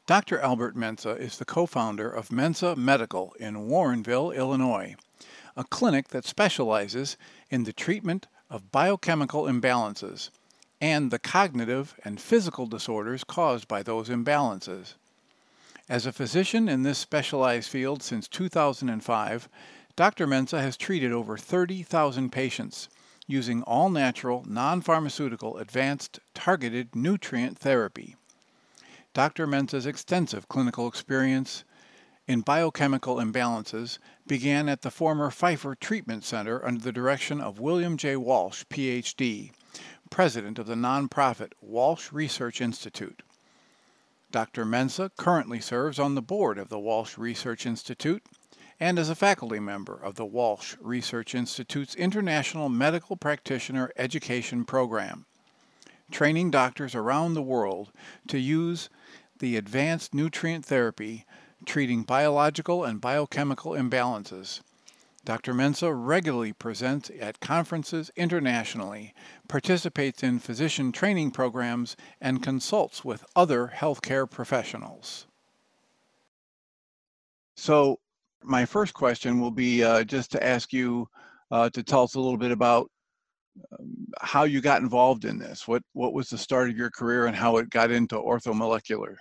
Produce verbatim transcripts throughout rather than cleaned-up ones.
Doctor Albert Mensa is the co-founder of Mensa Medical in Warrenville, Illinois, a clinic that specializes in the treatment of biochemical imbalances and the cognitive and physical disorders caused by those imbalances. As a physician in this specialized field since two thousand five, Doctor Mensa has treated over thirty thousand patients using all-natural, non-pharmaceutical, advanced, targeted nutrient therapy. Doctor Mensa's extensive clinical experience in biochemical imbalances began at the former Pfeiffer Treatment Center under the direction of William J. Walsh, P H D, president of the nonprofit Walsh Research Institute. Doctor Mensa currently serves on the board of the Walsh Research Institute and is a faculty member of the Walsh Research Institute's International Medical Practitioner Education Program, training doctors around the world to use the advanced nutrient therapy treating biological and biochemical imbalances. Doctor Mensa regularly presents at conferences internationally, participates in physician training programs, and consults with other healthcare professionals. So my first question will be uh, just to ask you uh, to tell us a little bit about um, how you got involved in this. What, what was the start of your career and how it got into orthomolecular?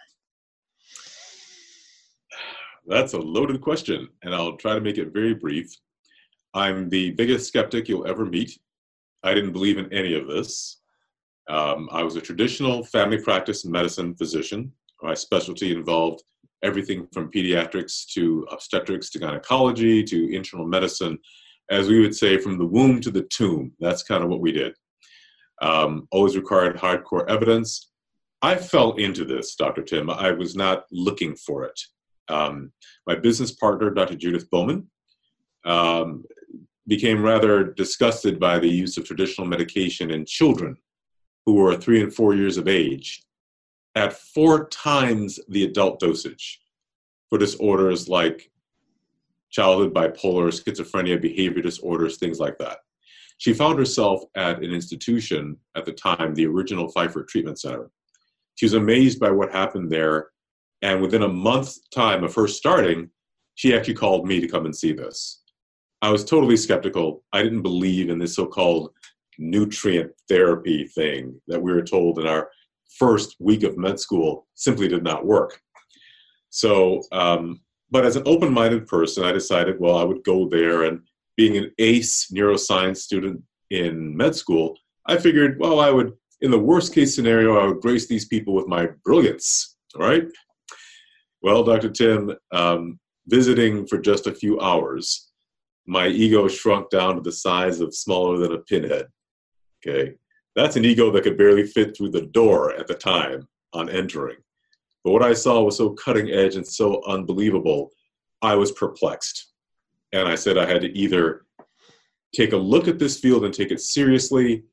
That's a loaded question, and I'll try to make it very brief. I'm the biggest skeptic you'll ever meet. I didn't believe in any of this. Um, I was a traditional family practice medicine physician. My specialty involved everything from pediatrics to obstetrics to gynecology to internal medicine, as we would say, from the womb to the tomb. That's kind of what we did. Um, always required hardcore evidence. I fell into this, Doctor Tim. I was not looking for it. Um, my business partner, Doctor Judith Bowman, um, became rather disgusted by the use of traditional medication in children who were three and four years of age at four times the adult dosage for disorders like childhood bipolar, schizophrenia, behavior disorders, things like that. She found herself at an institution at the time, the original Pfeiffer Treatment Center. She was amazed by what happened there, and within a month's time of her starting, she actually called me to come and see this. I was totally skeptical. I didn't believe in this so-called nutrient therapy thing that we were told in our first week of med school simply did not work. So, um, but as an open-minded person, I decided, well, I would go there, and being an ace neuroscience student in med school, I figured, well, I would, in the worst case scenario, I would grace these people with my brilliance, all right? Well, Doctor Tim, um, visiting for just a few hours, my ego shrunk down to the size of smaller than a pinhead, okay? That's an ego that could barely fit through the door at the time on entering. But what I saw was so cutting edge and so unbelievable, I was perplexed. And I said I had to either take a look at this field and take it seriously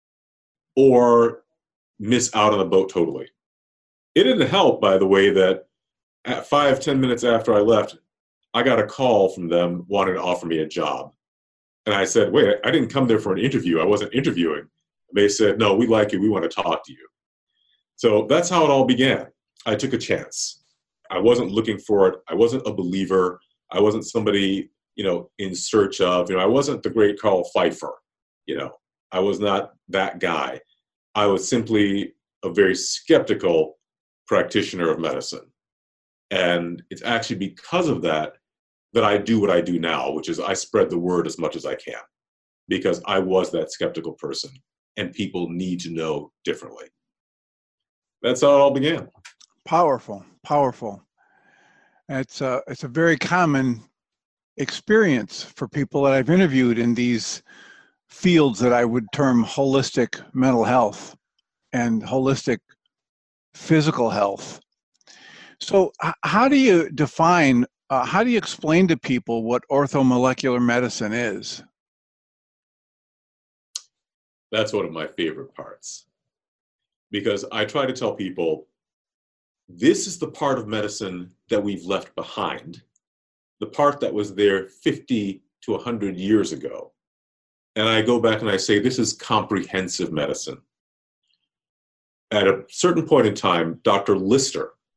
or miss out on the boat totally. It didn't help, by the way, that at five, ten minutes after I left, I got a call from them wanting to offer me a job. And I said, wait, I didn't come there for an interview. I wasn't interviewing. They said, no, we like you. We want to talk to you. So that's how it all began. I took a chance. I wasn't looking for it. I wasn't a believer. I wasn't somebody, you know, in search of, you know, I wasn't the great Carl Pfeiffer. You know, I was not that guy. I was simply a very skeptical practitioner of medicine. And it's actually because of that that I do what I do now, which is I spread the word as much as I can, because I was that skeptical person, and people need to know differently. That's how it all began. Powerful, powerful. It's a, it's a very common experience for people that I've interviewed in these fields that I would term holistic mental health and holistic physical health. So how do you define, uh, how do you explain to people what orthomolecular medicine is? That's one of my favorite parts, because I try to tell people, this is the part of medicine that we've left behind, the part that was there fifty to one hundred years ago. And I go back and I say, this is comprehensive medicine. At a certain point in time, Doctor Lister,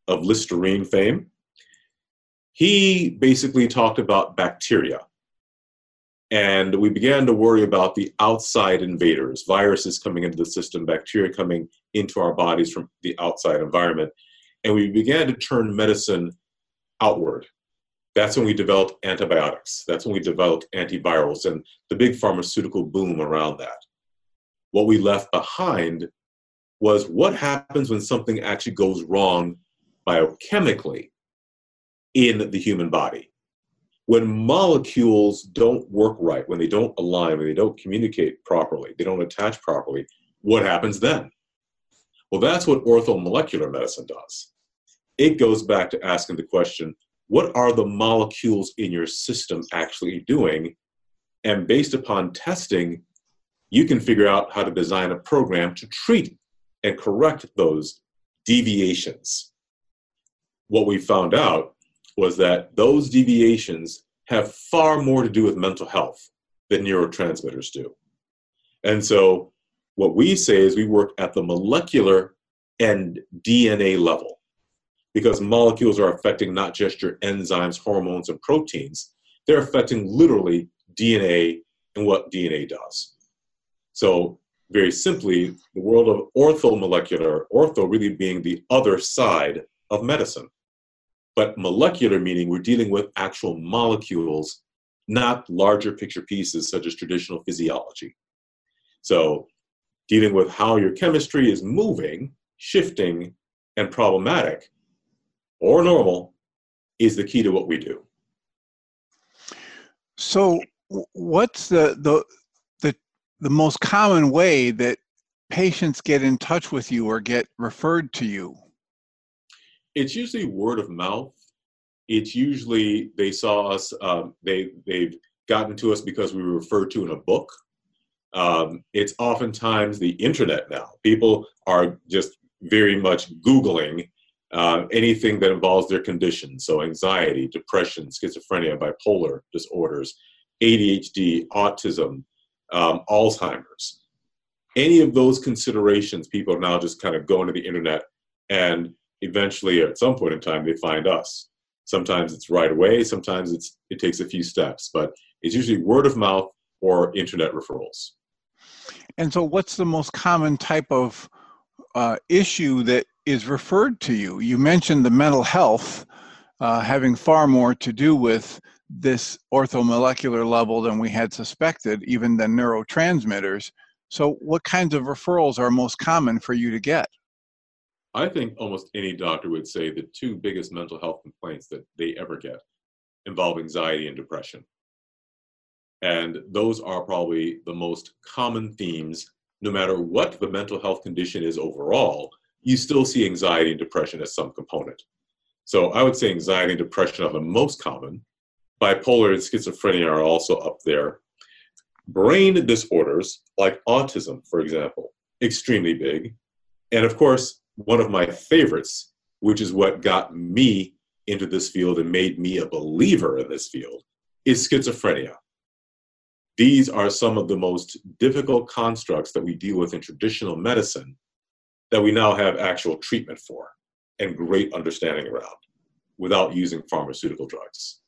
of Listerine fame. He basically talked about bacteria. And we began to worry about the outside invaders, viruses coming into the system, bacteria coming into our bodies from the outside environment. And we began to turn medicine outward. That's when we developed antibiotics. That's when we developed antivirals and the big pharmaceutical boom around that. What we left behind was what happens when something actually goes wrong biochemically in the human body. When molecules don't work right, when they don't align, when they don't communicate properly, they don't attach properly, what happens then? Well, that's what orthomolecular medicine does. It goes back to asking the question, what are the molecules in your system actually doing? And based upon testing, you can figure out how to design a program to treat and correct those deviations. What we found out was that those deviations have far more to do with mental health than neurotransmitters do. And so what we say is we work at the molecular and D N A level, because molecules are affecting not just your enzymes, hormones, and proteins, they're affecting literally D N A and what D N A does. So very simply, the world of orthomolecular, ortho really being the other side of medicine. But molecular meaning we're dealing with actual molecules, not larger picture pieces such as traditional physiology. So dealing with how your chemistry is moving, shifting, and problematic, or normal, is the key to what we do. So what's the, the, the, the most common way that patients get in touch with you or get referred to you? It's usually word of mouth. It's usually they saw us, um, they, they've gotten to us because we were referred to in a book. Um, it's oftentimes the internet now. People are just very much Googling uh, anything that involves their condition. So anxiety, depression, schizophrenia, bipolar disorders, A D H D, autism, um, Alzheimer's. Any of those considerations, people are now just kind of going to the internet, and eventually at some point in time they find us. Sometimes it's right away, sometimes it's it takes a few steps, but it's usually word of mouth or internet referrals. And so what's the most common type of uh, issue that is referred to you? You mentioned the mental health uh, having far more to do with this orthomolecular level than we had suspected, even than neurotransmitters. So what kinds of referrals are most common for you to get? I think almost any doctor would say the two biggest mental health complaints that they ever get involve anxiety and depression. And those are probably the most common themes. No matter what the mental health condition is overall, you still see anxiety and depression as some component. So I would say anxiety and depression are the most common. Bipolar and schizophrenia are also up there. Brain disorders like autism, for example, extremely big. And of course, one of my favorites, which is what got me into this field and made me a believer in this field, is schizophrenia. These are some of the most difficult constructs that we deal with in traditional medicine that we now have actual treatment for and great understanding around without using pharmaceutical drugs.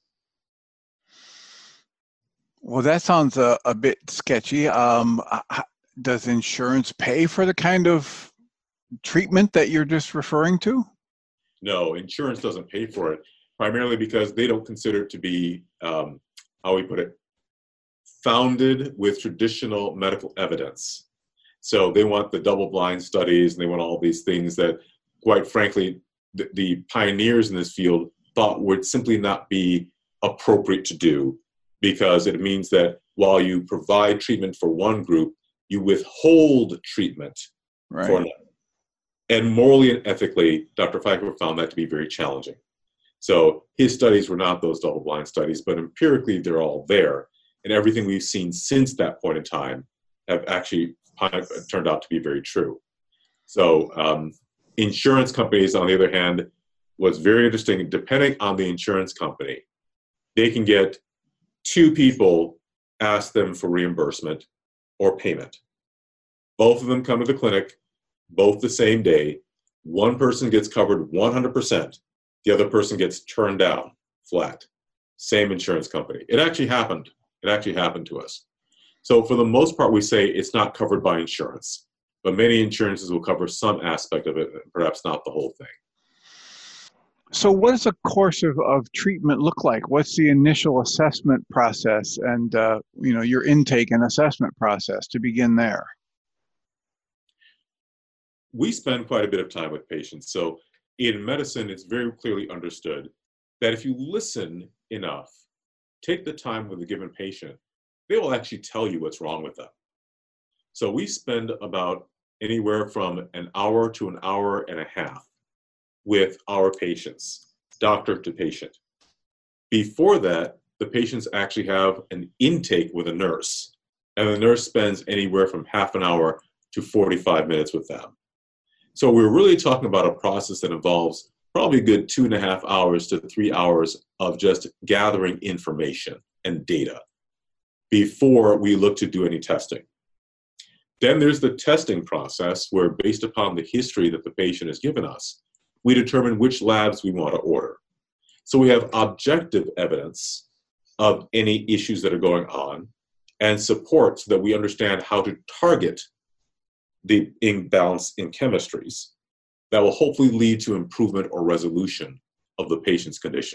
Well, that sounds a, a bit sketchy. Um, does insurance pay for the kind of treatment that you're just referring to? No, insurance doesn't pay for it, primarily because they don't consider it to be, um, how we put it, founded with traditional medical evidence. So they want the double-blind studies, and they want all these things that, quite frankly, the, the pioneers in this field thought would simply not be appropriate to do, because it means that while you provide treatment for one group, you withhold treatment right. for another. And morally and ethically, Doctor Pfeiffer found that to be very challenging. So his studies were not those double-blind studies, but empirically they're all there. And everything we've seen since that point in time have actually turned out to be very true. So um, insurance companies, on the other hand, was very interesting. Depending on the insurance company, they can get two people, ask them for reimbursement or payment. Both of them come to the clinic, both the same day. One person gets covered one hundred percent. The other person gets turned down flat. Same insurance company. It actually happened. It actually happened to us. So for the most part, we say it's not covered by insurance, but many insurances will cover some aspect of it, perhaps not the whole thing. So what does a course of, of treatment look like? What's the initial assessment process and, uh, you know, your intake and assessment process to begin there? We spend quite a bit of time with patients. So in medicine, it's very clearly understood that if you listen enough, take the time with a given patient, they will actually tell you what's wrong with them. So we spend about anywhere from an hour to an hour and a half with our patients, doctor to patient. Before that, the patients actually have an intake with a nurse, and the nurse spends anywhere from half an hour to forty-five minutes with them. So we're really talking about a process that involves probably a good two and a half hours to three hours of just gathering information and data before we look to do any testing. Then there's the testing process where, based upon the history that the patient has given us, we determine which labs we want to order. So we have objective evidence of any issues that are going on and support so that we understand how to target the imbalance in chemistries that will hopefully lead to improvement or resolution of the patient's condition.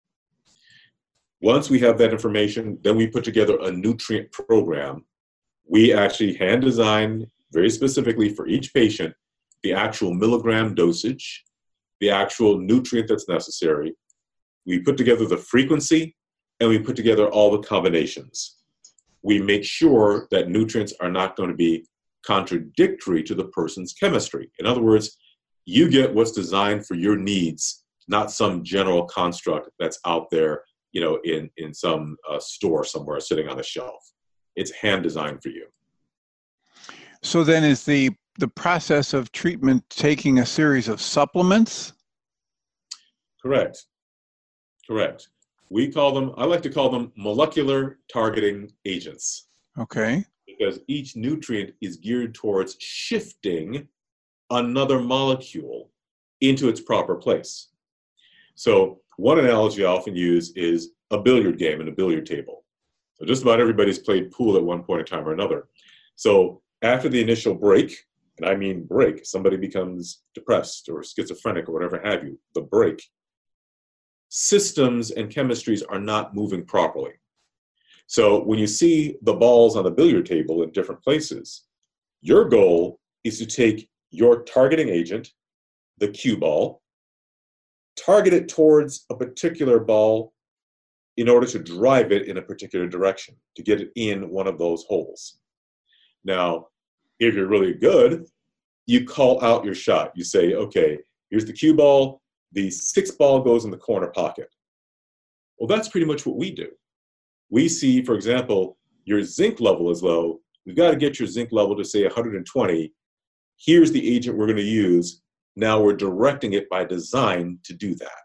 Once we have that information, then we put together a nutrient program. We actually hand design very specifically for each patient the actual milligram dosage, the actual nutrient that's necessary. We put together the frequency, and we put together all the combinations. We make sure that nutrients are not going to be contradictory to the person's chemistry. In other words, you get what's designed for your needs, not some general construct that's out there, you know, in, in some uh, store somewhere sitting on a shelf. It's hand designed for you. So then is the, the process of treatment taking a series of supplements? Correct. Correct. We call them, I like to call them molecular targeting agents. Okay. Because each nutrient is geared towards shifting another molecule into its proper place. So one analogy I often use is a billiard game and a billiard table. So just about everybody's played pool at one point in time or another. So after the initial break, and I mean break, somebody becomes depressed or schizophrenic or whatever have you, the break, systems and chemistries are not moving properly. So when you see the balls on the billiard table in different places, your goal is to take your targeting agent, the cue ball, target it towards a particular ball in order to drive it in a particular direction, to get it in one of those holes. Now, if you're really good, you call out your shot. You say, okay, here's the cue ball, the sixth ball goes in the corner pocket. Well, that's pretty much what we do. We see, for example, your zinc level is low. We've got to get your zinc level to say one hundred twenty. Here's the agent we're going to use. Now we're directing it by design to do that.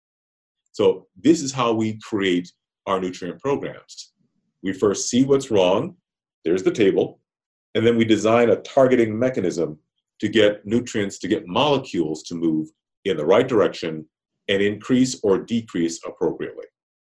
So this is how we create our nutrient programs. We first see what's wrong. There's the table. And then we design a targeting mechanism to get nutrients, to get molecules to move in the right direction and increase or decrease appropriately.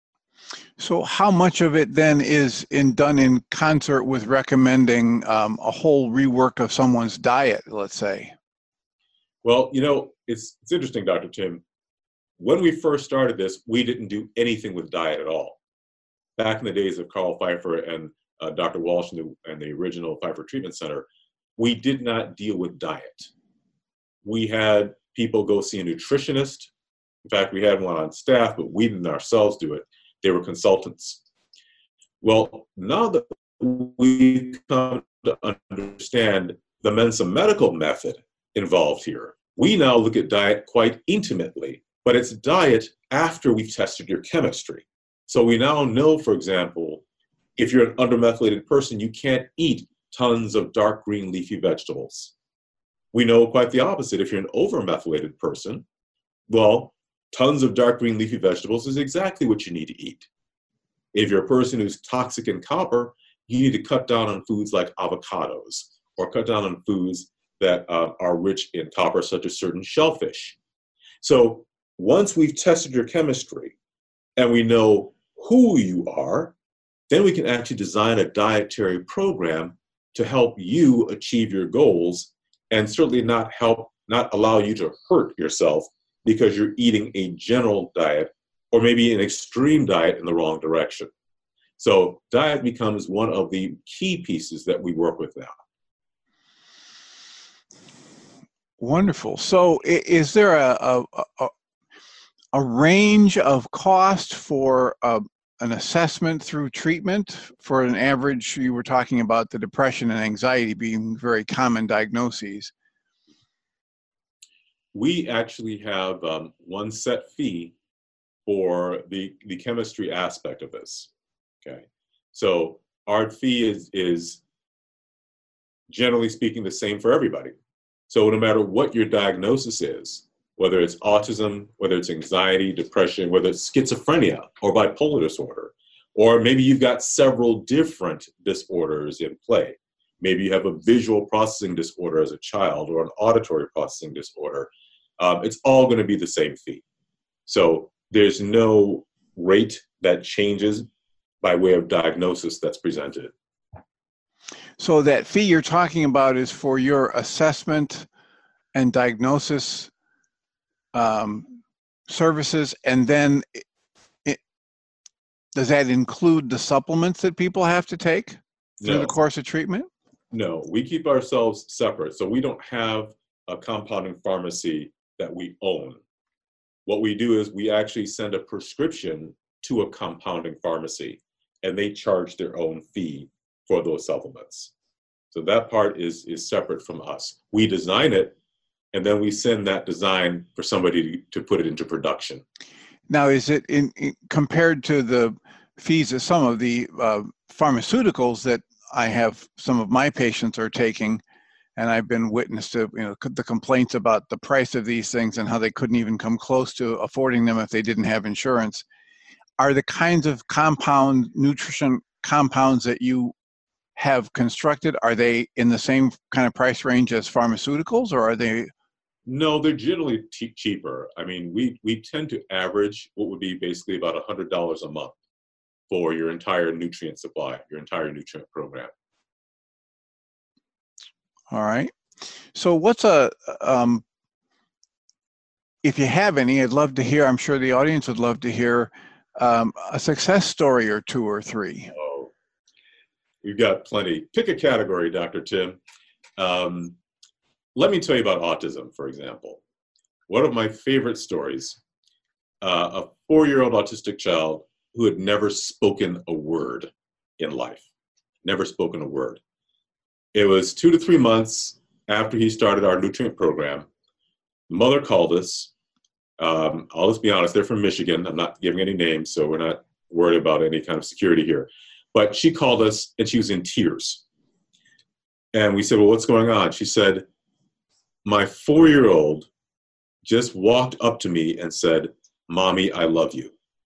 So how much of it then is in, done in concert with recommending um, a whole rework of someone's diet, let's say? Well, you know, it's, it's interesting, Doctor Tim. When we first started this, we didn't do anything with diet at all. Back in the days of Carl Pfeiffer and uh, Doctor Walsh and the, and the original Pfeiffer Treatment Center, we did not deal with diet. We had people go see a nutritionist. In fact, we had one on staff, but we didn't ourselves do it. They were consultants. Well, now that we come to understand the Mensa medical method involved here, we now look at diet quite intimately, but it's diet after we've tested your chemistry. So we now know, for example, if you're an undermethylated person, you can't eat tons of dark green leafy vegetables. We know quite the opposite. If you're an overmethylated person, well, tons of dark green leafy vegetables is exactly what you need to eat. If you're a person who's toxic in copper, you need to cut down on foods like avocados or cut down on foods that uh, are rich in copper, such as certain shellfish. So once we've tested your chemistry and we know who you are, then we can actually design a dietary program to help you achieve your goals, and certainly not help, not allow you to hurt yourself because you're eating a general diet or maybe an extreme diet in the wrong direction. So diet becomes one of the key pieces that we work with now. Wonderful. So is there a, a, a, a range of cost for uh, an assessment through treatment? For an average, you were talking about the depression and anxiety being very common diagnoses. We actually have um, one set fee for the, the chemistry aspect of this, okay? So our fee is, is generally speaking the same for everybody. So no matter what your diagnosis is, whether it's autism, whether it's anxiety, depression, whether it's schizophrenia or bipolar disorder, or maybe you've got several different disorders in play. Maybe you have a visual processing disorder as a child or an auditory processing disorder. Um, it's all going to be the same fee. So there's no rate that changes by way of diagnosis that's presented. So that fee you're talking about is for your assessment and diagnosis um, services, and then it, it, does that include the supplements that people have to take through No. the course of treatment? No, we keep ourselves separate. So we don't have a compounding pharmacy that we own. What we do is we actually send a prescription to a compounding pharmacy, and they charge their own fee for those supplements. So that part is, is separate from us. We design it, and then we send that design for somebody to, to put it into production. Now, is it in, in compared to the fees of some of the uh, pharmaceuticals that I have, some of my patients are taking, and I've been witness to, you know, the complaints about the price of these things and how they couldn't even come close to affording them if they didn't have insurance. Are the kinds of compound nutrition compounds that you have constructed, are they in the same kind of price range as pharmaceuticals, or are they? No, they're generally t- cheaper. I mean, we, we tend to average what would be basically about one hundred dollars a month for your entire nutrient supply, your entire nutrient program. All right. So what's a, um, if you have any, I'd love to hear, I'm sure the audience would love to hear um, a success story or two or three. Oh, we've got plenty. Pick a category, Doctor Tim. Um, let me tell you about autism, for example. One of my favorite stories, uh, a four-year-old autistic child who had never spoken a word in life, never spoken a word. It was two to three months after he started our nutrient program. The mother called us. Um, I'll just be honest, they're from Michigan. I'm not giving any names, so we're not worried about any kind of security here. But she called us, and she was in tears. And we said, well, what's going on? She said, my four-year-old just walked up to me and said, Mommy, I love you.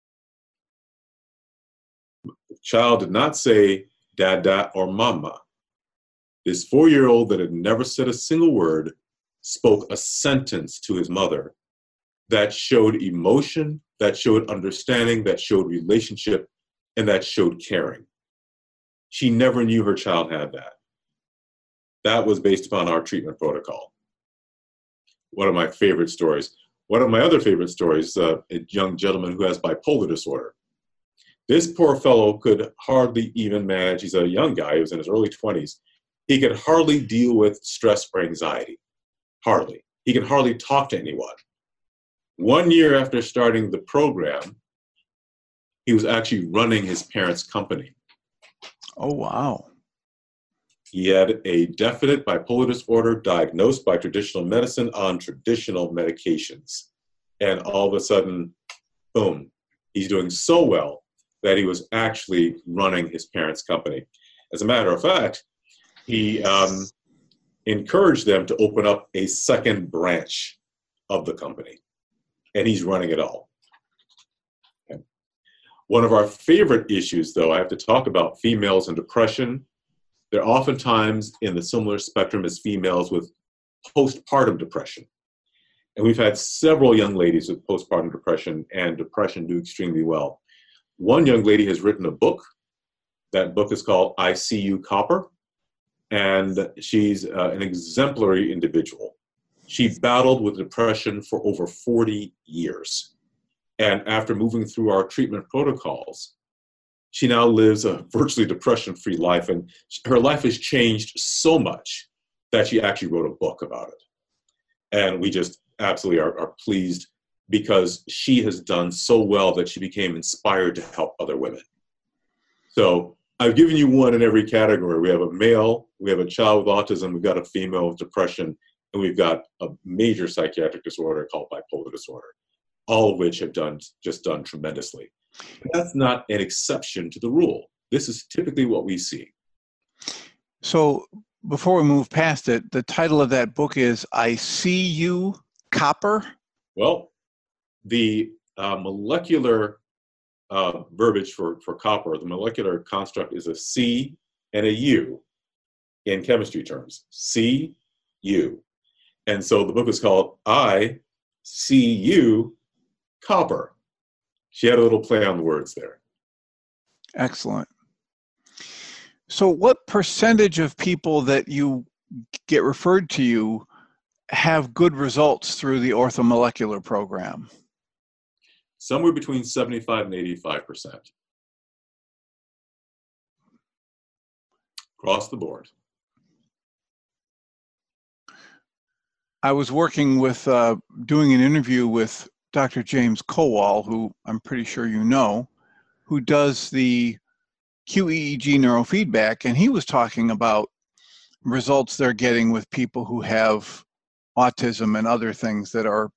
The child did not say Dada or Mama. This four-year-old that had never said a single word spoke a sentence to his mother that showed emotion, that showed understanding, that showed relationship, and that showed caring. She never knew her child had that. That was based upon our treatment protocol. One of my favorite stories. One of my other favorite stories, uh, a young gentleman who has bipolar disorder. This poor fellow could hardly even manage, he's a young guy, he was in his early twenties. He could hardly deal with stress or anxiety, hardly. He could hardly talk to anyone. One year after starting the program, he was actually running his parents' company. Oh, wow. He had a definite bipolar disorder diagnosed by traditional medicine on traditional medications. And all of a sudden, boom, he's doing so well that he was actually running his parents' company. As a matter of fact, he um, encouraged them to open up a second branch of the company. And he's running it all. Okay. One of our favorite issues, though, I have to talk about females and depression. They're oftentimes in the similar spectrum as females with postpartum depression. And we've had several young ladies with postpartum depression and depression do extremely well. One young lady has written a book. That book is called I See You Copper. And she's uh, an exemplary individual. She battled with depression for over forty years. And after moving through our treatment protocols, she now lives a virtually depression-free life. And her life has changed so much that she actually wrote a book about it. And we just absolutely are, are pleased because she has done so well that she became inspired to help other women. So I've given you one in every category. We have a male, we have a child with autism, we've got a female with depression, and we've got a major psychiatric disorder called bipolar disorder, all of which have done just done tremendously. But that's not an exception to the rule. This is typically what we see. So before we move past it, the title of that book is I See You Copper? Well, the uh, molecular uh, verbiage for, for copper, the molecular construct is a C and a U in chemistry terms. C, U. And so the book is called I See You Copper. She had a little play on the words there. Excellent. So what percentage of people that you get referred to you have good results through the orthomolecular program? Somewhere between seventy-five and eighty-five percent. Across the board. I was working with, uh, doing an interview with Doctor James Kowal, who I'm pretty sure you know, who does the Q E E G neurofeedback, and he was talking about results they're getting with people who have autism and other things that are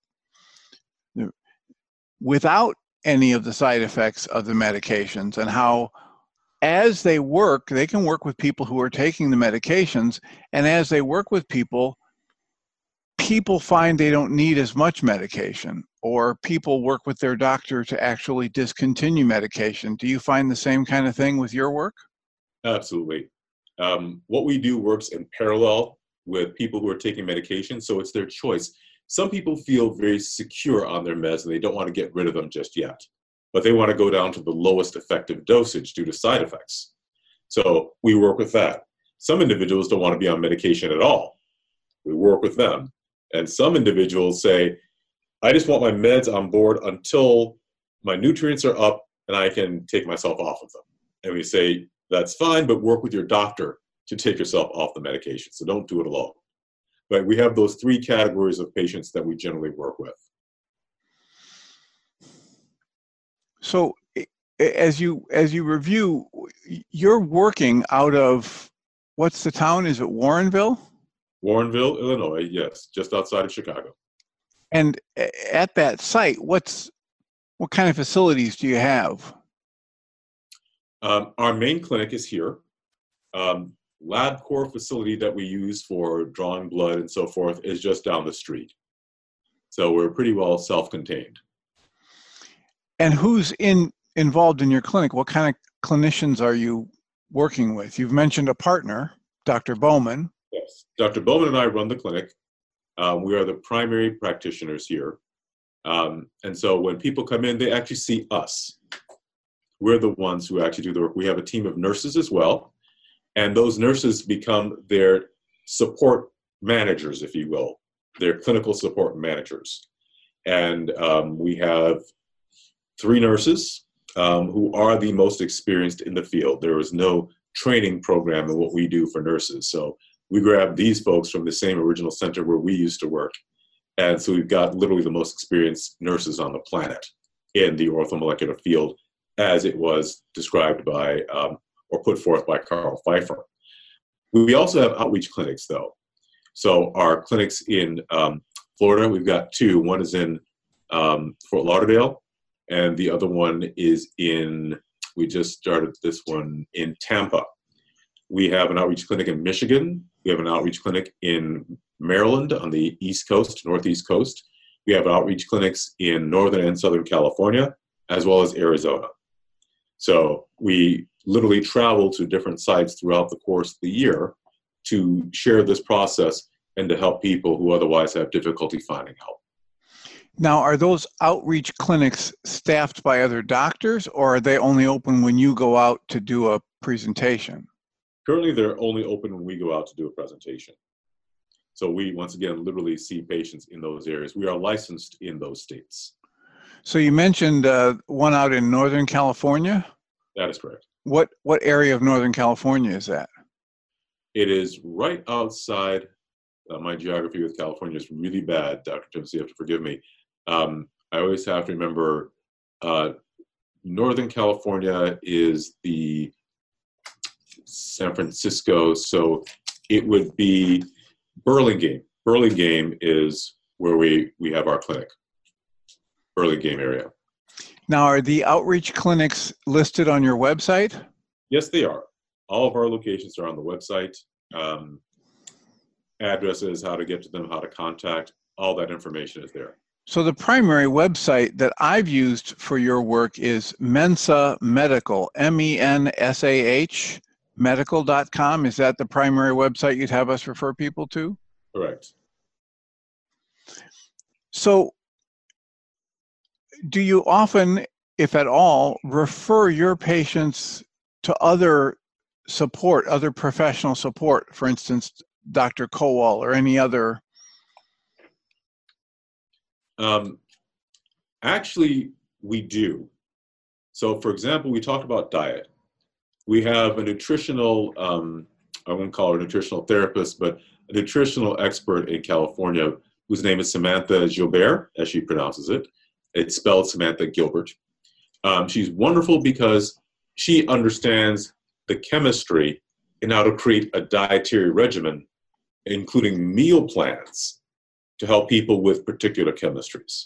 without any of the side effects of the medications, and how as they work, they can work with people who are taking the medications, and as they work with people, people find they don't need as much medication, or people work with their doctor to actually discontinue medication. Do you find the same kind of thing with your work? Absolutely. Um, what we do works in parallel with people who are taking medication, so it's their choice. Some people feel very secure on their meds and they don't want to get rid of them just yet, but they want to go down to the lowest effective dosage due to side effects. So we work with that. Some individuals don't want to be on medication at all. We work with them. And some individuals say, I just want my meds on board until my nutrients are up and I can take myself off of them. And we say, that's fine, but work with your doctor to take yourself off the medication. So don't do it alone. But we have those three categories of patients that we generally work with. So as you as you review, you're working out of, what's the town? Is it Warrenville? Warrenville, Illinois, yes, just outside of Chicago. And at that site, what's what kind of facilities do you have? Um, our main clinic is here. Um, LabCorp facility that we use for drawing blood and so forth is just down the street. So we're pretty well self-contained. And who's in involved in your clinic? What kind of clinicians are you working with? You've mentioned a partner, Doctor Bowman. Yes, Doctor Bowman and I run the clinic. Uh, we are the primary practitioners here. Um, and so when people come in, they actually see us. We're the ones who actually do the work. We have a team of nurses as well. And those nurses become their support managers, if you will, their clinical support managers. And um, we have three nurses um, who are the most experienced in the field. There is no training program in what we do for nurses. So we grab these folks from the same original center where we used to work. And so we've got literally the most experienced nurses on the planet in the orthomolecular field, as it was described by um, or put forth by Carl Pfeiffer. We also have outreach clinics, though. So our clinics in um, Florida, we've got two. One is in um, Fort Lauderdale, and the other one is in, we just started this one in Tampa. We have an outreach clinic in Michigan. We have an outreach clinic in Maryland on the East Coast, Northeast Coast. We have outreach clinics in Northern and Southern California, as well as Arizona. So we literally travel to different sites throughout the course of the year to share this process and to help people who otherwise have difficulty finding help. Now, are those outreach clinics staffed by other doctors, or are they only open when you go out to do a presentation? Currently, they're only open when we go out to do a presentation. So we, once again, literally see patients in those areas. We are licensed in those states. So you mentioned uh, one out in Northern California? That is correct. What, what area of Northern California is that? It is right outside, uh, my geography with California is really bad, Doctor Tim, so you have to forgive me. Um, I always have to remember uh, Northern California is the San Francisco, so it would be Burlingame. Burlingame is where we, we have our clinic, Burlingame area. Now, are the outreach clinics listed on your website? Yes, they are. All of our locations are on the website. Um, addresses, how to get to them, how to contact, all that information is there. So the primary website that I've used for your work is Mensa Medical, M E N S A H, medical dot com. Is that the primary website you'd have us refer people to? Correct. So do you often, if at all, refer your patients to other support, other professional support, for instance, Doctor Kowal or any other? Um, actually, we do. So, for example, we talked about diet. We have a nutritional, um, I won't call her a nutritional therapist, but a nutritional expert in California whose name is Samantha Gilbert, as she pronounces it. It's spelled Samantha Gilbert. Um, she's wonderful because she understands the chemistry and how to create a dietary regimen, including meal plans, to help people with particular chemistries.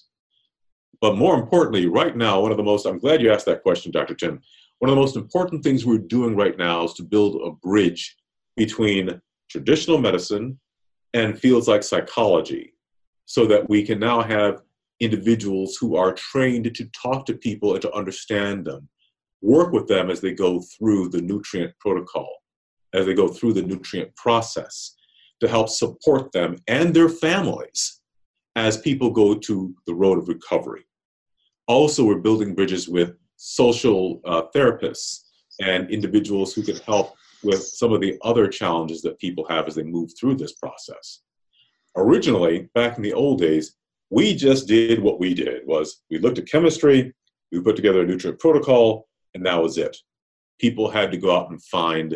But more importantly, right now, one of the most, I'm glad you asked that question, Doctor Tim. One of the most important things we're doing right now is to build a bridge between traditional medicine and fields like psychology, so that we can now have individuals who are trained to talk to people and to understand them, work with them as they go through the nutrient protocol, as they go through the nutrient process, to help support them and their families as people go to the road of recovery. Also, we're building bridges with social uh, therapists and individuals who can help with some of the other challenges that people have as they move through this process. Originally, back in the old days, we just did what we did, was we looked at chemistry, we put together a nutrient protocol, and that was it. People had to go out and find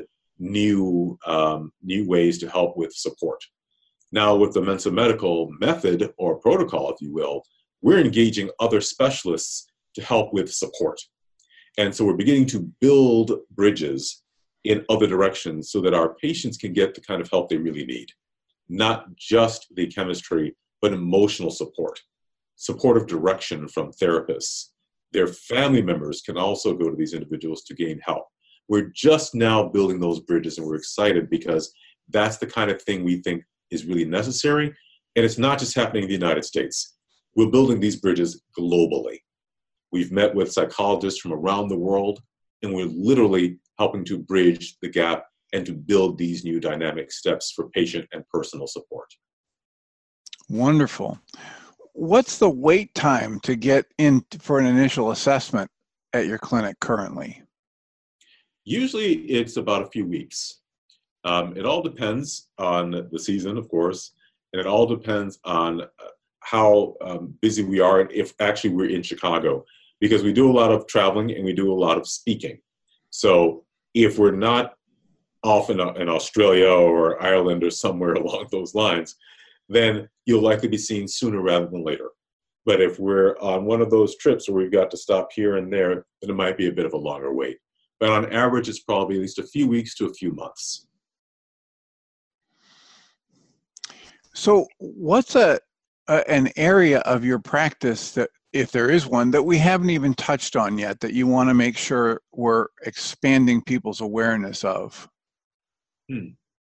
new, um, new ways to help with support. Now with the Mensa Medical method or protocol, if you will, we're engaging other specialists to help with support. And so we're beginning to build bridges in other directions so that our patients can get the kind of help they really need. Not just the chemistry, but emotional support, supportive direction from therapists. Their family members can also go to these individuals to gain help. We're just now building those bridges, and we're excited because that's the kind of thing we think is really necessary. And it's not just happening in the United States. We're building these bridges globally. We've met with psychologists from around the world, and we're literally helping to bridge the gap and to build these new dynamic steps for patient and personal support. Wonderful. What's the wait time to get in for an initial assessment at your clinic currently? Usually it's about a few weeks. Um, it all depends on the season, of course, and it all depends on how um, busy we are and if actually we're in Chicago, because we do a lot of traveling and we do a lot of speaking. So if we're not off in, in Australia or Ireland or somewhere along those lines, then you'll likely be seen sooner rather than later. But if we're on one of those trips where we've got to stop here and there, then it might be a bit of a longer wait. But on average, it's probably at least a few weeks to a few months. So what's a, a an area of your practice that, if there is one, that we haven't even touched on yet that you want to make sure we're expanding people's awareness of? Hmm.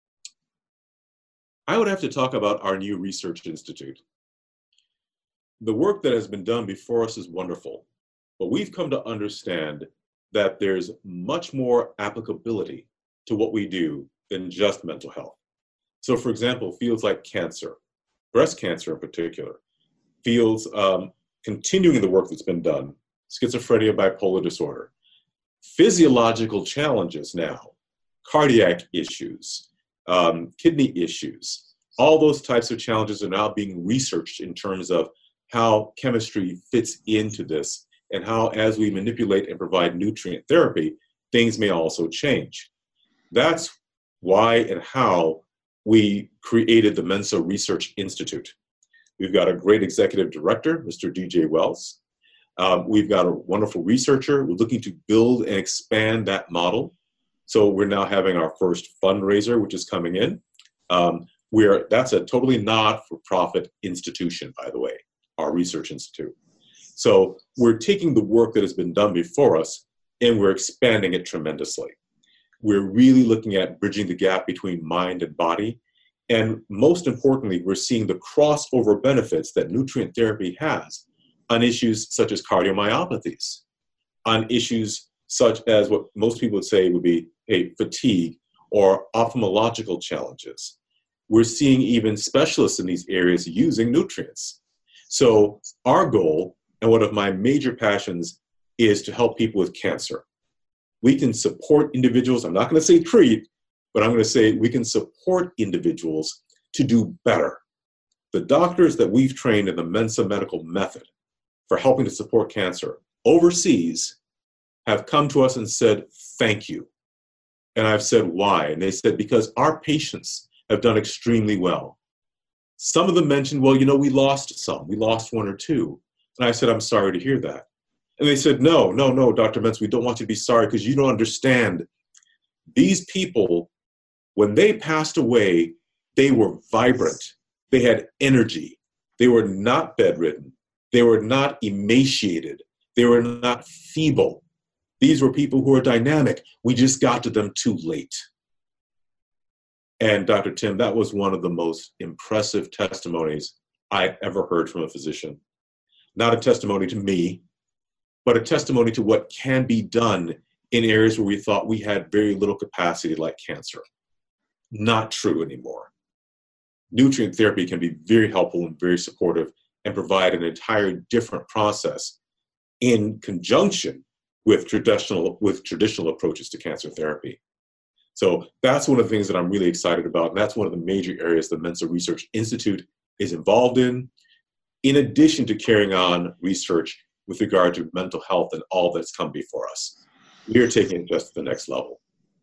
I would have to talk about our new research institute. The work that has been done before us is wonderful, but we've come to understand that there's much more applicability to what we do than just mental health. So for example, fields like cancer, breast cancer in particular, fields um, continuing the work that's been done, schizophrenia, bipolar disorder, physiological challenges now, cardiac issues, um, kidney issues, all those types of challenges are now being researched in terms of how chemistry fits into this and how, as we manipulate and provide nutrient therapy, things may also change. That's why and how we created the Mensa Research Institute. We've got a great executive director, Mister D J Wells. Um, we've got a wonderful researcher. We're looking to build and expand that model. So we're now having our first fundraiser, which is coming in. Um, we're, that's a totally not-for-profit institution, by the way, our research institute. So we're taking the work that has been done before us and we're expanding it tremendously. We're really looking at bridging the gap between mind and body. And most importantly, we're seeing the crossover benefits that nutrient therapy has on issues such as cardiomyopathies, on issues such as what most people would say would be hey, fatigue or ophthalmological challenges. We're seeing even specialists in these areas using nutrients. So our goal, and one of my major passions, is to help people with cancer. We can support individuals, I'm not going to say treat, but I'm going to say we can support individuals to do better. The doctors that we've trained in the Mensa medical method for helping to support cancer overseas have come to us and said, thank you. And I've said, why? And they said, because our patients have done extremely well. Some of them mentioned, well, you know, we lost some. We lost one or two. And I said, I'm sorry to hear that. And they said, no, no, no, Doctor Mentz, we don't want you to be sorry because you don't understand. These people, when they passed away, they were vibrant. They had energy. They were not bedridden. They were not emaciated. They were not feeble. These were people who were dynamic. We just got to them too late. And Doctor Tim, that was one of the most impressive testimonies I ever heard from a physician. Not a testimony to me, but a testimony to what can be done in areas where we thought we had very little capacity, like cancer. Not true anymore. Nutrient therapy can be very helpful and very supportive and provide an entire different process in conjunction with traditional, with traditional approaches to cancer therapy. So that's one of the things that I'm really excited about, and that's one of the major areas the Mensa Research Institute is involved in, in addition to carrying on research with regard to mental health and all that's come before us. We are taking it just to the next level.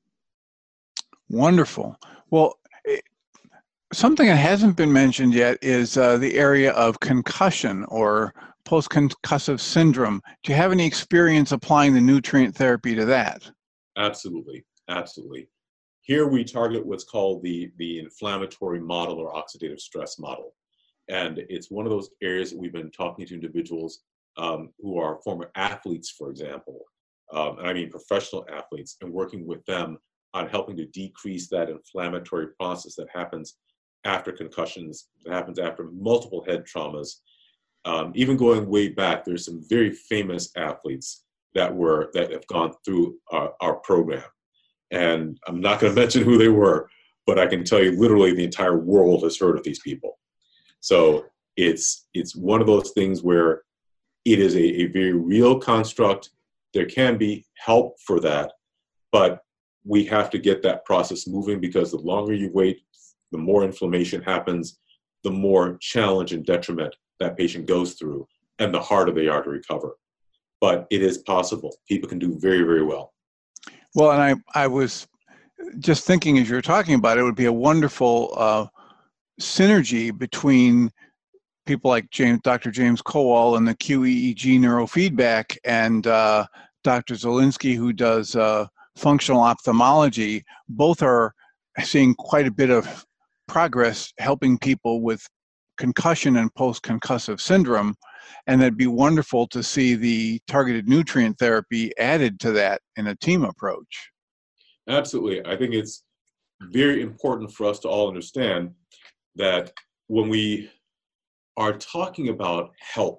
Wonderful. Well, something that hasn't been mentioned yet is uh, the area of concussion or post-concussive syndrome. Do you have any experience applying the nutrient therapy to that? Absolutely, absolutely. Here we target what's called the, the inflammatory model or oxidative stress model. And it's one of those areas that we've been talking to individuals um, who are former athletes, for example, um, and I mean professional athletes, and working with them on helping to decrease that inflammatory process that happens after concussions, that happens after multiple head traumas. Um, even going way back, there's some very famous athletes that were that have gone through our, our program. And I'm not going to mention who they were, but I can tell you literally the entire world has heard of these people. So it's it's one of those things where it is a, a very real construct. There can be help for that, but we have to get that process moving, because the longer you wait, the more inflammation happens, the more challenge and detriment that patient goes through, and the harder they are to recover. But it is possible. People can do very, very well. Well, and I, I was just thinking as you were talking about it, it would be a wonderful uh, synergy between people like James, Doctor James Kowal and the Q E E G neurofeedback, and uh, Doctor Zielinski, who does uh, functional ophthalmology. Both are seeing quite a bit of progress helping people with concussion and post-concussive syndrome. And it'd be wonderful to see the targeted nutrient therapy added to that in a team approach. Absolutely. I think it's very important for us to all understand that when we are talking about help,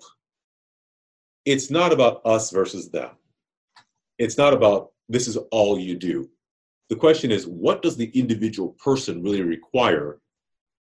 it's not about us versus them. It's not about this is all you do. The question is, what does the individual person really require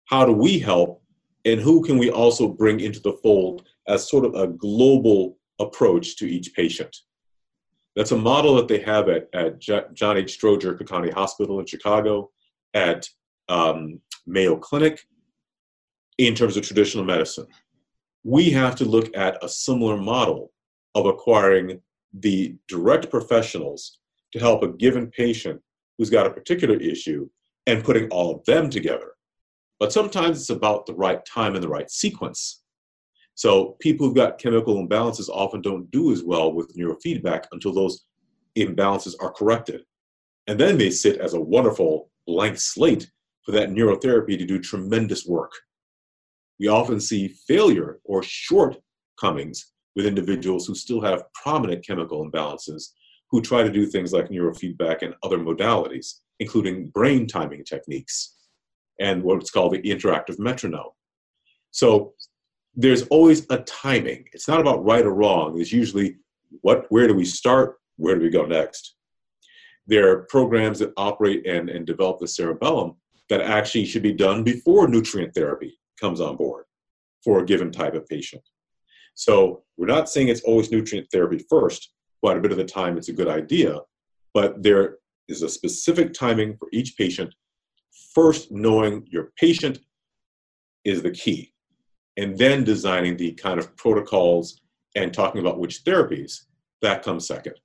how do we help, and who can we also bring into the fold as sort of a global approach to each patient. That's a model that they have at, at John H. Stroger County Hospital in Chicago, at um, Mayo Clinic, in terms of traditional medicine. We have to look at a similar model of acquiring the direct professionals to help a given patient who's got a particular issue and putting all of them together. But sometimes it's about the right time and the right sequence. So people who've got chemical imbalances often don't do as well with neurofeedback until those imbalances are corrected. And then they sit as a wonderful blank slate for that neurotherapy to do tremendous work. We often see failure or shortcomings with individuals who still have prominent chemical imbalances, who try to do things like neurofeedback and other modalities, including brain timing techniques and what's called the interactive metronome. So there's always a timing. It's not about right or wrong. It's usually what, where do we start? Where do we go next? There are programs that operate and, and develop the cerebellum that actually should be done before nutrient therapy comes on board for a given type of patient. So we're not saying it's always nutrient therapy first. Quite a bit of the time it's a good idea, but there is a specific timing for each patient. First, knowing your patient is the key, and then designing the kind of protocols and talking about which therapies, that comes second.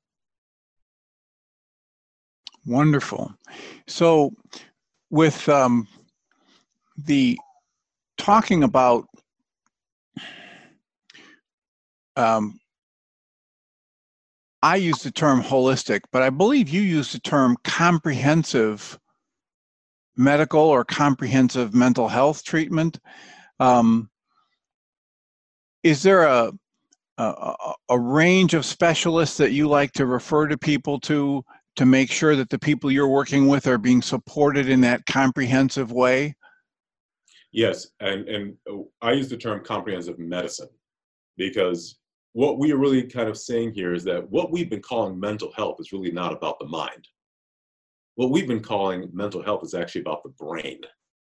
Wonderful. So with um, the talking about um, I use the term holistic, but I believe you use the term comprehensive medical or comprehensive mental health treatment. Um, is there a, a, a range of specialists that you like to refer to people to, to make sure that the people you're working with are being supported in that comprehensive way? Yes, and, and I use the term comprehensive medicine because what we are really kind of saying here is that what we've been calling mental health is really not about the mind. What we've been calling mental health is actually about the brain.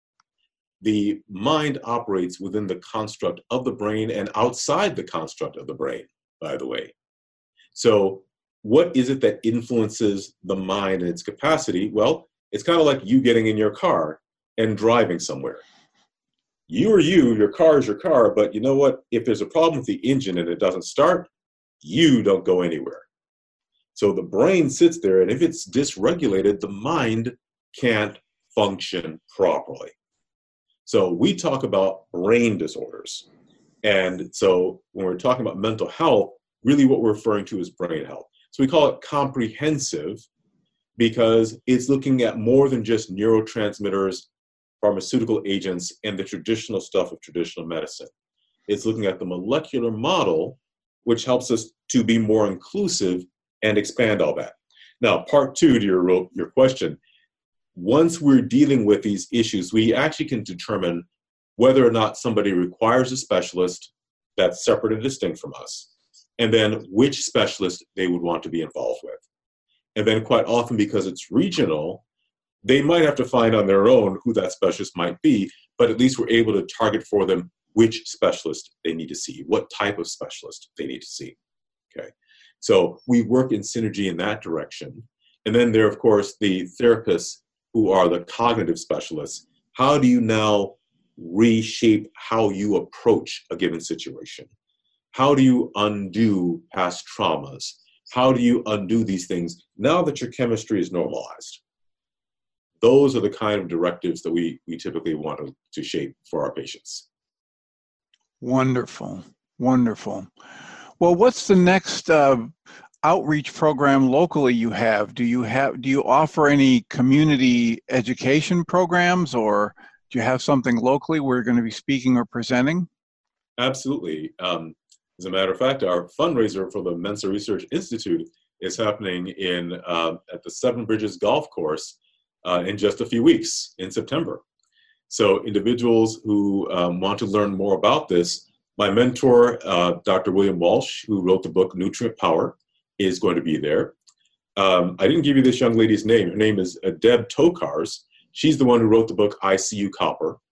The mind operates within the construct of the brain and outside the construct of the brain, by the way. So what is it that influences the mind and its capacity? Well, it's kind of like you getting in your car and driving somewhere. You are you, your car is your car, but you know what? If there's a problem with the engine and it doesn't start, you don't go anywhere. So the brain sits there, and if it's dysregulated, the mind can't function properly. So we talk about brain disorders. And so when we're talking about mental health, really what we're referring to is brain health. So we call it comprehensive because it's looking at more than just neurotransmitters, pharmaceutical agents, and the traditional stuff of traditional medicine. It's looking at the molecular model, which helps us to be more inclusive and expand all that. Now, part two to your, your question, once we're dealing with these issues, we actually can determine whether or not somebody requires a specialist that's separate and distinct from us, and then which specialist they would want to be involved with. And then quite often, because it's regional, they might have to find on their own who that specialist might be, but at least we're able to target for them which specialist they need to see, what type of specialist they need to see, okay? So we work in synergy in that direction. And then there are, of course, the therapists who are the cognitive specialists. How do you now reshape how you approach a given situation? How do you undo past traumas? How do you undo these things now that your chemistry is normalized? Those are the kind of directives that we, we typically want to, to shape for our patients. Wonderful, wonderful. Well, what's the next uh, outreach program locally you have? Do you have, do you offer any community education programs, or do you have something locally where you're going to be speaking or presenting? Absolutely. Um, as a matter of fact, our fundraiser for the Mensa Research Institute is happening in uh, at the Seven Bridges Golf Course uh, in just a few weeks in September. So individuals who um, want to learn more about this, my mentor, uh, Doctor William Walsh, who wrote the book Nutrient Power, is going to be there. Um, I didn't give you this young lady's name. Her name is uh, Deb Tokars. She's the one who wrote the book I C U Copper.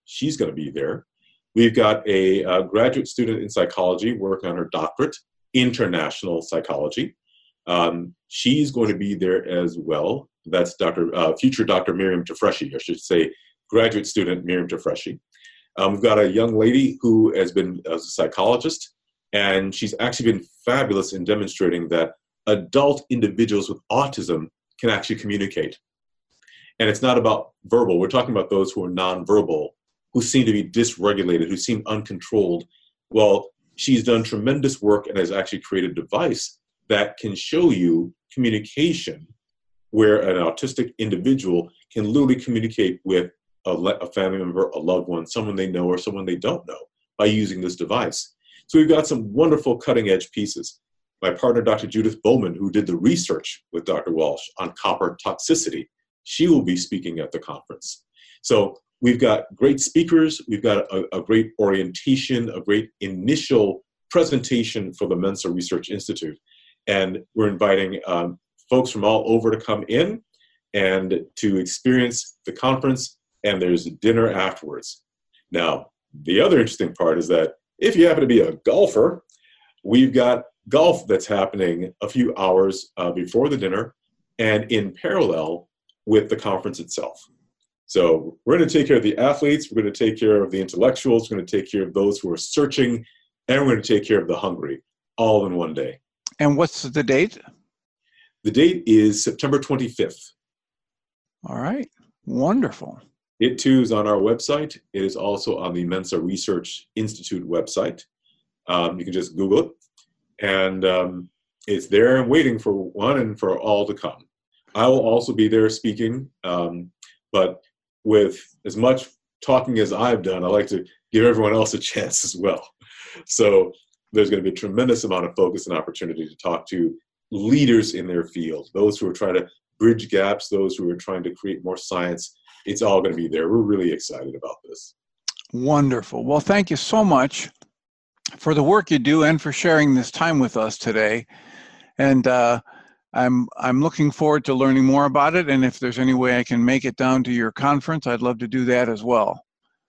She's going to be there. We've got a, a graduate student in psychology working on her doctorate, international psychology. Um, she's going to be there as well. That's Doctor Uh, future Doctor Miriam Tafreshi, I should say, graduate student Miriam Tafreshi. Um, we've got a young lady who has been a psychologist, and she's actually been fabulous in demonstrating that adult individuals with autism can actually communicate. And it's not about verbal. We're talking about those who are nonverbal, who seem to be dysregulated, who seem uncontrolled. Well, she's done tremendous work and has actually created a device that can show you communication, where an autistic individual can literally communicate with a, a family member, a loved one, someone they know or someone they don't know by using this device. So we've got some wonderful cutting edge pieces. My partner, Doctor Judith Bowman, who did the research with Doctor Walsh on copper toxicity, she will be speaking at the conference. So we've got great speakers, we've got a, a great orientation, a great initial presentation for the Mensa Research Institute. And we're inviting um, folks from all over to come in and to experience the conference, and there's dinner afterwards. Now, the other interesting part is that if you happen to be a golfer, we've got golf that's happening a few hours uh, before the dinner and in parallel with the conference itself. So we're going to take care of the athletes, we're going to take care of the intellectuals, we're going to take care of those who are searching, and we're going to take care of the hungry, all in one day. And what's the date? The date is September twenty-fifth. All right, wonderful. It too is on our website. It is also on the Mensa Research Institute website. Um, you can just Google it, and um, it's there and waiting for one and for all to come. I will also be there speaking, um, but with as much talking as I've done, I like to give everyone else a chance as well. So there's going to be a tremendous amount of focus and opportunity to talk to leaders in their field, those who are trying to bridge gaps, those who are trying to create more science. It's all going to be there. We're really excited about this. Wonderful. Well, thank you so much for the work you do and for sharing this time with us today. And uh, I'm I'm looking forward to learning more about it. And if there's any way I can make it down to your conference, I'd love to do that as well.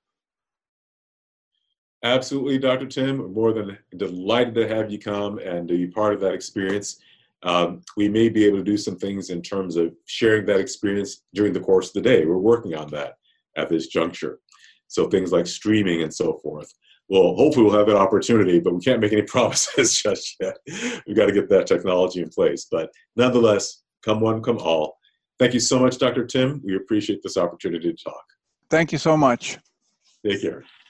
Absolutely, Doctor Tim. We're more than delighted to have you come and to be part of that experience. Um, we may be able to do some things in terms of sharing that experience during the course of the day. We're working on that at this juncture. So things like streaming and so forth. Well, hopefully we'll have that opportunity, but we can't make any promises just yet. We've got to get that technology in place. But nonetheless, come one, come all. Thank you so much, Doctor Tim. We appreciate this opportunity to talk. Thank you so much. Take care.